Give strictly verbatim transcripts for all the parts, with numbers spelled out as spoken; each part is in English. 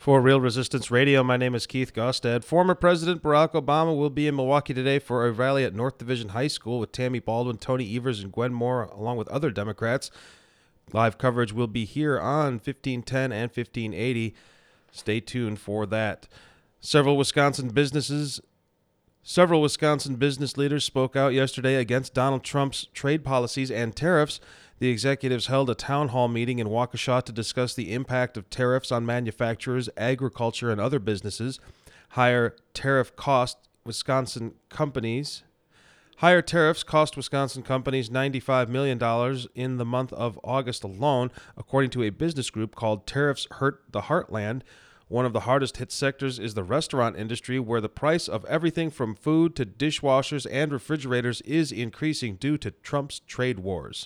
For Real Resistance Radio, my name is Keith Gostad. Former President Barack Obama will be in Milwaukee today for a rally at North Division High School with Tammy Baldwin, Tony Evers, and Gwen Moore, along with other Democrats. Live coverage will be here on fifteen ten and fifteen eighty. Stay tuned for that. Several Wisconsin businesses, several Wisconsin business leaders spoke out yesterday against Donald Trump's trade policies and tariffs. The executives held a town hall meeting in Waukesha to discuss the impact of tariffs on manufacturers, agriculture, and other businesses. Higher tariff cost Wisconsin companies. Higher tariffs cost Wisconsin companies ninety-five million dollars in the month of August alone, according to a business group called Tariffs Hurt the Heartland. One of the hardest hit sectors is the restaurant industry, where the price of everything from food to dishwashers and refrigerators is increasing due to Trump's trade wars.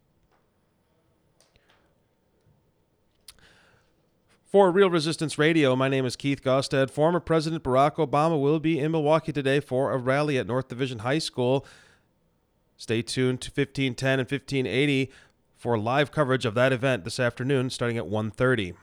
For Real Resistance Radio, my name is Keith Gostad. Former President Barack Obama will be in Milwaukee today for a rally at North Division High School. Stay tuned to fifteen ten and fifteen eighty for live coverage of that event this afternoon, starting at one thirty.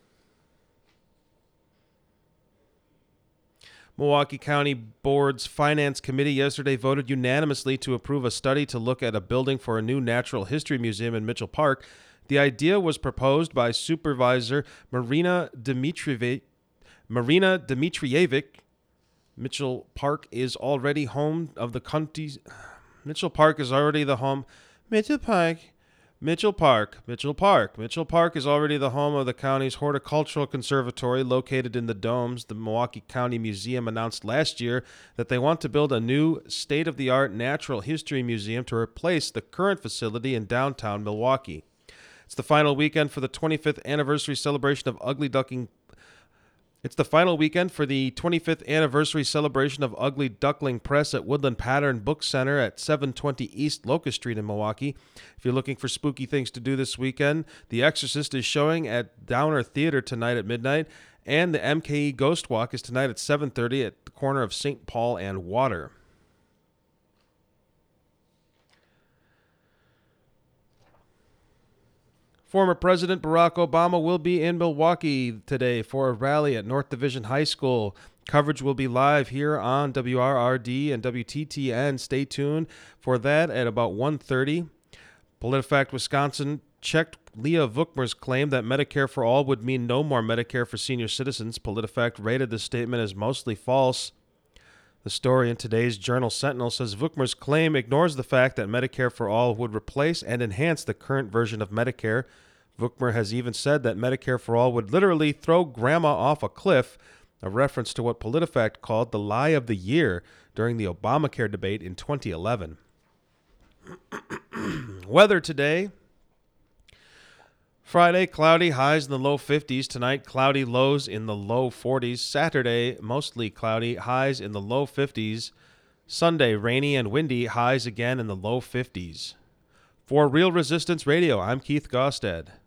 Milwaukee County Board's Finance Committee yesterday voted unanimously to approve a study to look at a building for a new natural history museum in Mitchell Park. The idea was proposed by Supervisor Marina Dmitrievic. Marina Dmitrievic. Mitchell Park is already home of the county's. Mitchell Park is already the home. Mitchell Park. Mitchell Park. Mitchell Park. Mitchell Park is already the home of the county's horticultural conservatory located in the Domes. The Milwaukee County Museum announced last year that they want to build a new state-of-the-art natural history museum to replace the current facility in downtown Milwaukee. It's the final weekend for the twenty-fifth anniversary celebration of Ugly Duckling. It's the final weekend for the twenty-fifth anniversary celebration of Ugly Duckling Press at Woodland Pattern Book Center at seven twenty East Locust Street in Milwaukee. If you're looking for spooky things to do this weekend, The Exorcist is showing at Downer Theater tonight at midnight, and the M K E Ghost Walk is tonight at seven thirty at the corner of Saint Paul and Water. Former President Barack Obama will be in Milwaukee today for a rally at North Division High School. Coverage will be live here on W R R D and W T T N. Stay tuned for that at about one thirty. PolitiFact Wisconsin checked Leah Vukmer's claim that Medicare for All would mean no more Medicare for senior citizens. PolitiFact rated the statement as mostly false. The story in today's Journal Sentinel says Vukmer's claim ignores the fact that Medicare for All would replace and enhance the current version of Medicare. Vukmer has even said that Medicare for All would literally throw grandma off a cliff, a reference to what PolitiFact called the lie of the year during the Obamacare debate in twenty eleven. Weather today. Friday, cloudy, highs in the low fifties. Tonight, cloudy, lows in the low forties. Saturday, mostly cloudy, highs in the low fifties. Sunday, rainy and windy, highs again in the low fifties. For Real Resistance Radio, I'm Keith Gostad.